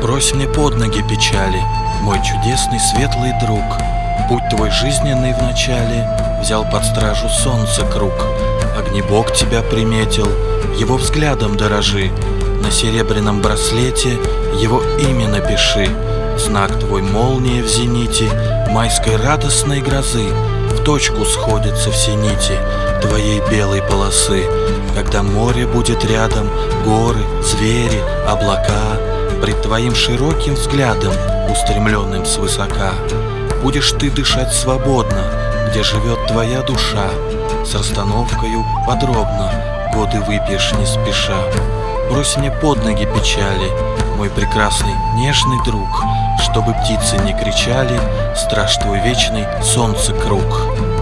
Брось мне под ноги печали, мой чудесный светлый друг. Путь твой жизненный вначале взял под стражу солнце круг. Огнебог тебя приметил, его взглядом дорожи. На серебряном браслете его имя напиши. Знак твой молния в зените майской радостной грозы. В точку сходятся все нити твоей белой полосы. Когда море будет рядом, горы, звери, облака, пред твоим широким взглядом, устремленным свысока, будешь ты дышать свободно, где живет твоя душа. С расстановкою подробно годы выпьешь не спеша. Брось мне под ноги печали, мой прекрасный нежный друг, чтобы птицы не кричали, страж твой вечный солнце круг.